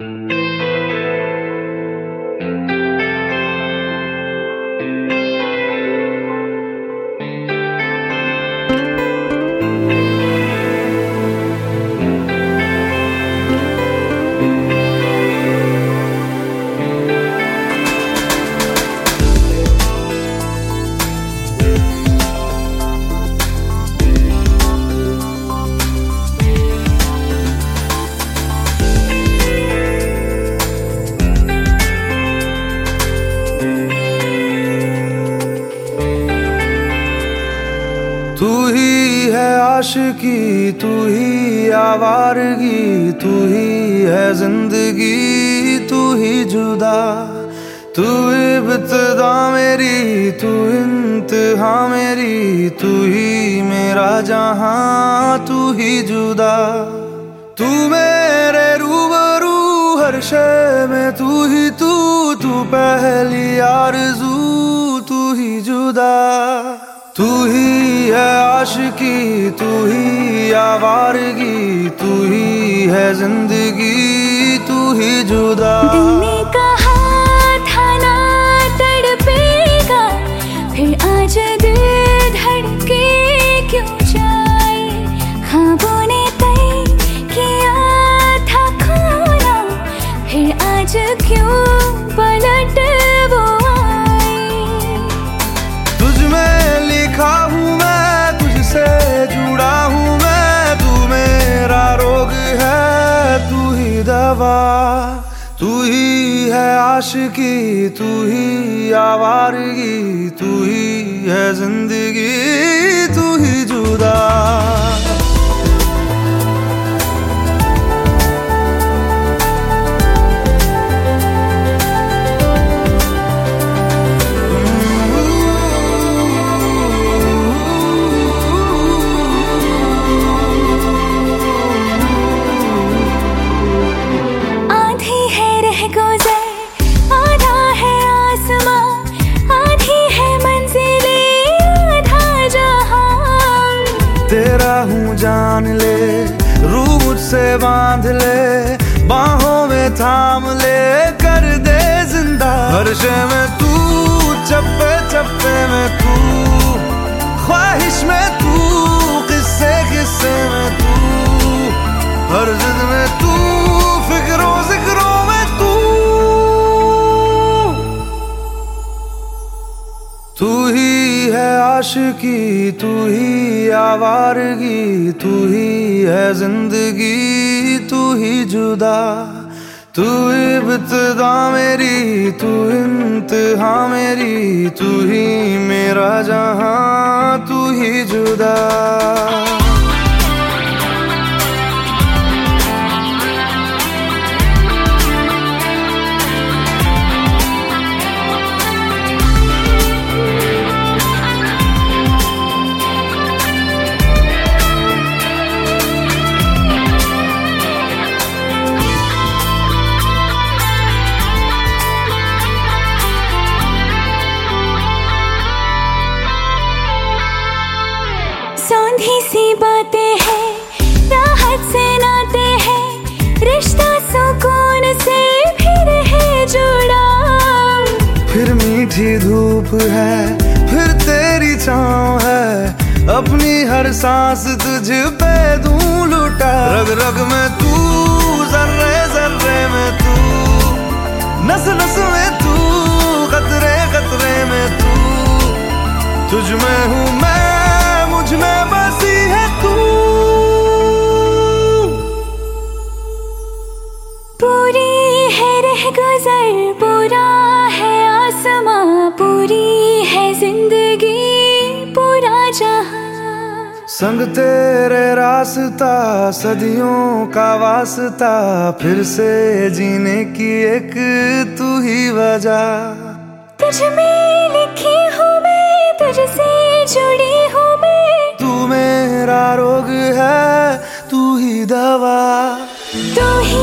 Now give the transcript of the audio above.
तू ही है आशिकी, तू ही आवारगी, तू ही है जिंदगी, तू ही जुदा। तू इब्तिदा मेरी, तू इंतहा मेरी, तू ही मेरा जहां, तू ही जुदा। तू मेरे रूबरू हर शय में, तू ही तू पहली आरज़ू, तू ही जुदा। तू ही है आशिकी, तू ही आवारगी, तू ही है जिंदगी, तू ही जुदा। दिल ने कहा था ना तड़पेगा, फिर आज दिल धड़के क्यों जाए। ख्वाबों ने तय किया था खोना, फिर आज क्यों पलट वो आए। तुझ में लिखा हूँ मैं, तुझसे जुड़ा हूँ मैं, तू मेरा रोग है, तू ही दवा। तू ही है आशिकी, तू ही आवारगी, तू ही है जिंदगी, तू ही जुदा। तेरा हूँ जान ले, रूह मुझसे बांध ले, बाहों में थाम ले, कर दे जिंदा। हर शय में तू, चप्पे चप्पे में तू, ख्वाहिश में तू, किस्से किस्से में तू, हर जिद में तू, फिक्रों जिक्रों में तू। तू ही है आशिकी, तू ही आवारगी, तू ही है जिंदगी, तू ही जुदा। तू इब्तिदा मेरी, तू इंतहा मेरी, तू ही मेरा जहां, तू ही जुदा। सौंधी सी बातें हैं, राहत से नाते हैं, रिश्ता सुकून से फिर है जुड़ा। फिर मीठी धूप है, फिर तेरी छाँव है, अपनी हर सांस तुझ पे दूं लुटा। रग रग में तू, जर्रे जर्रे में तू, नस नस में तू, कतरे कतरे में तू। तुझ में हूँ मैं, मुझ में बसी है तू। पूरी है रह गुजर, पूरा है आसमां, पूरी है जिंदगी, पूरा जहां। संग तेरे रास्ता, सदियों का वास्ता, फिर से जीने की एक तू ही वजह। तुझ में लिखी हूँ मैं, तुझसे जुड़ी हूँ मैं, तू मेरा रोग है, तू ही दवा। तू ही